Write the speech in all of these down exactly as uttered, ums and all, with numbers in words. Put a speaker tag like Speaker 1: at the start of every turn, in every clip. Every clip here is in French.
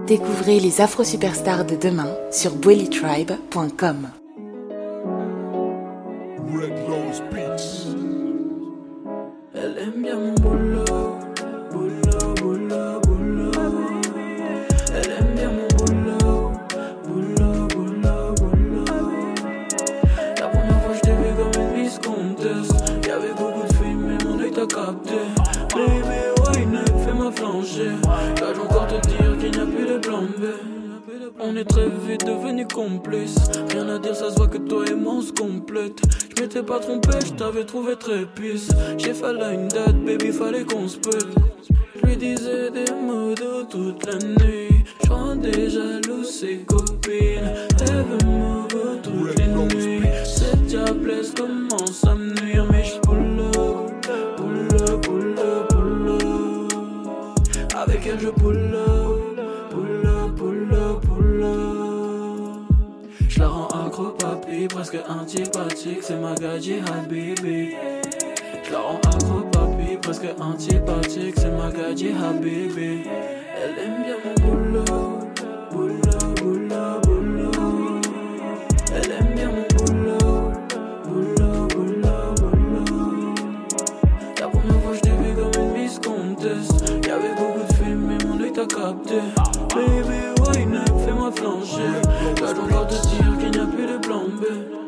Speaker 1: Découvrez les afro-superstars de demain sur bwelly tribe point com.
Speaker 2: Elle aime bien mon boulot, boulot, boulot, boulot. Elle aime bien mon boulot, boulot, boulot, boulot. La première fois je t'ai vu comme une Miss Comtesse. Y'avait beaucoup de filles mais mon œil t'a capté. Baby, why not, fais-moi flancher. Là j'ai encore te dire qu'il n'y a plus de plan B. On est très vite devenus complices. Rien à dire, ça se voit que toi et moi on se complète. Je m'étais pas trompé, je t'avais trouvé très pisse. J'ai fallu une date, baby, fallait qu'on se pète. Je lui disais des mots d'eau toute la nuit. Je rendais jaloux ses copines. Elle veut me toutes les nuits. Cette diablesse commence à me nuire. Mais je pull up, pull up, pull up, pull up. Avec elle je pull up, pull up, pull up, pull up. Je la rends accro papi, presque antipathique. C'est ma gadji habibi. Je la rends accro papi, presque antipathique. C'est ma gadji habibi. Elle aime bien mon boulot, boulot, boulot, boulot. Elle aime bien mon boulot, boulot, boulot, boulot. La première fois je t'ai vu comme une Miss Comtesse. Y'avait beaucoup de films mais mon œil t'a capté. Baby, why not, fais-moi flancher. Là je dois encore te dire qu'il n'y a plus de plan B.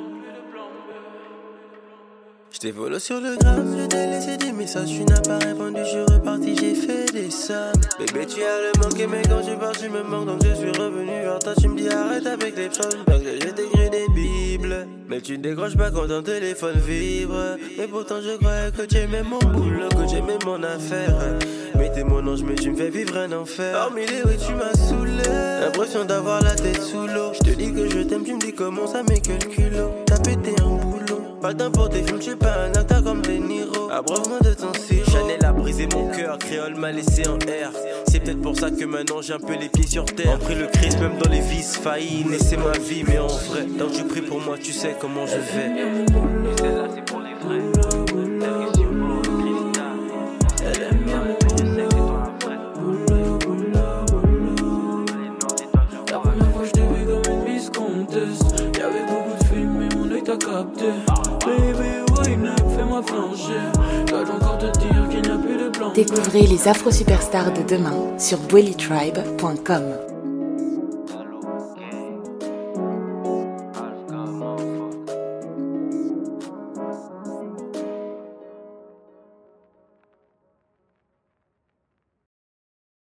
Speaker 3: J't'ai volé sur le gramme, je t'ai laissé des messages, tu n'as pas répondu, je suis reparti, j'ai fait des sommes. Bébé tu as le manqué, mais quand je pars tu me manques, donc je suis revenu vers toi, tu me dis arrête avec les psaumes, parce que je t'écris des bibles. Mais tu ne décroches pas quand ton téléphone vibre. Mais pourtant je croyais que tu aimais mon boulot, que tu aimais mon affaire. Mais t'es mon ange, mais tu me fais vivre un enfer. Hormis les oui tu m'as saoulé, l'impression d'avoir la tête sous l'eau. Je te dis que je t'aime, tu me dis comment ça met quel culot. T'as pété un boulot. Pas le temps pour tes films, tu es pas un acteur comme De Niro. Abreuve-moi de ton sirop. Chanel a brisé mon cœur, Créole m'a laissé en air. C'est peut-être pour ça que maintenant j'ai un peu les pieds sur terre. On pris le Christ même dans les vices, failli laisser ma vie, mais en vrai. Donc tu pries pour moi, tu sais comment je vais.
Speaker 2: Tu sais là c'est pour les vrais. T'as question pour le cristal. Elle aime bien mon boulot, je sais que c'est toi la vraie. Boulot, boulot, boulot. La première fois je t'ai vu comme une Miss Comtesse. Y'avait beaucoup de films mais mon œil t'a capté. Baby, why not, fais-moi flancher. Là j'ai encore te dire qu'il n'y a plus de plan.
Speaker 1: Découvrez les afro-superstars de demain sur bwelly tribe point com.